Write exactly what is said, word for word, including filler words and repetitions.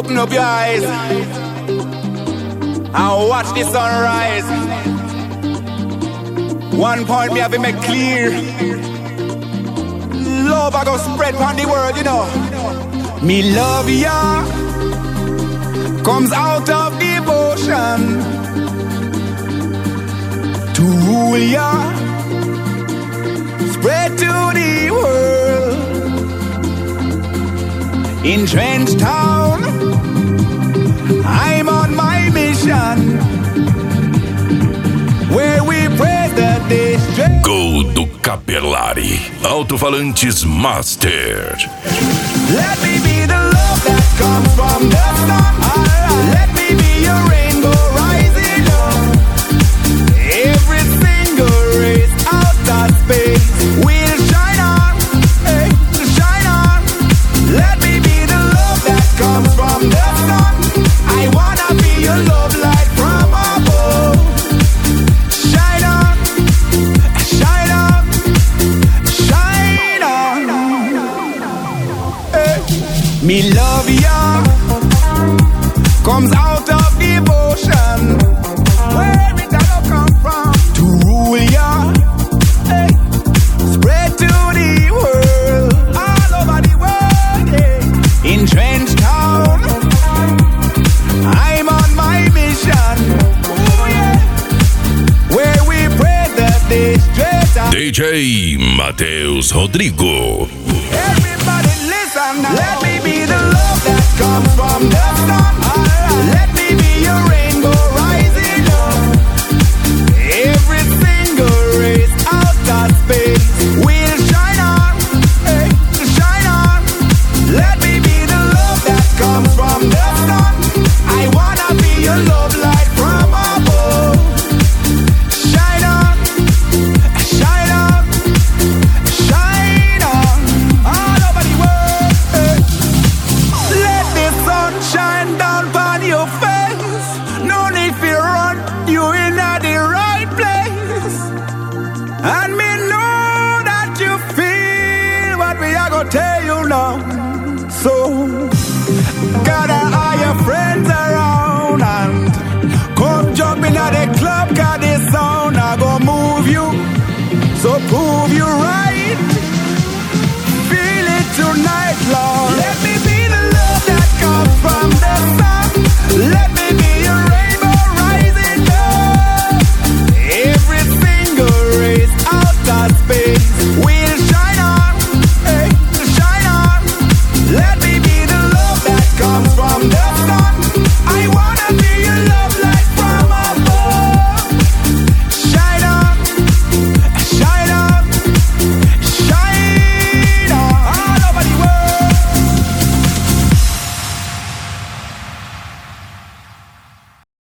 Open up your eyes and watch the sunrise. One point me have to make clear. Love I go spread on the world, you know. Me love ya comes out of devotion to rule ya, spread to the world. In Trench Town, I'm on my mission, where we pray that they stray. Gol do Capelari, Alto-Falantes Master. Let me be the love that comes from the sun. Let me be your rainbow rising up. Every single race out of space will shine on, hey, shine on. Let me be the love that comes from the sun. I wanna be your love light from above. Shine on, shine on, shine on. Hey. Me love ya comes out of devotion. Where it all come from? To rule ya, hey. Spread to the world, all over the world, yeah. In Trench Town, I'm on my mission, ooh, yeah. Where we pray that they straight out. D J Mateus Rodrigo. Everybody listen now. Let me be the love that comes from the sun. Let me be your rainbow rising up. Every single race out of space will shine on, hey, shine on. Let me be the love that comes from the sun. I wanna be your love light from above. Shine on, shine on, shine on, all over the world. Hey. Let the sun shine down on your face. No need for run, you in at the right place. And me know that you feel what we are gonna tell you now. So gather all your friends around and come jump in at the club, 'cause this sound I gonna move you. So prove you right. Feel it tonight.